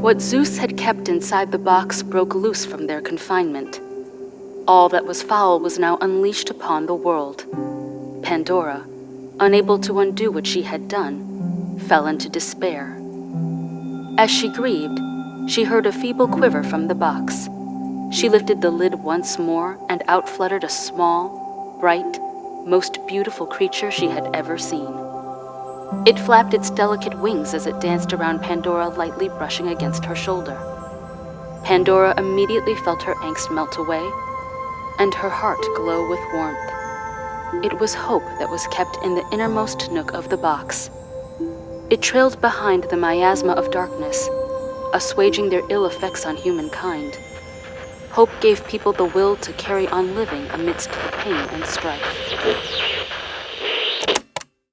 What Zeus had kept inside the box broke loose from their confinement. All that was foul was now unleashed upon the world. Pandora, unable to undo what she had done, fell into despair. As she grieved, she heard a feeble quiver from the box. She lifted the lid once more, and out fluttered a small, bright, most beautiful creature she had ever seen. It flapped its delicate wings as it danced around Pandora, lightly brushing against her shoulder. Pandora immediately felt her angst melt away, and her heart glow with warmth. It was hope that was kept in the innermost nook of the box. It trailed behind the miasma of darkness, assuaging their ill effects on humankind. Hope gave people the will to carry on living amidst the pain and strife.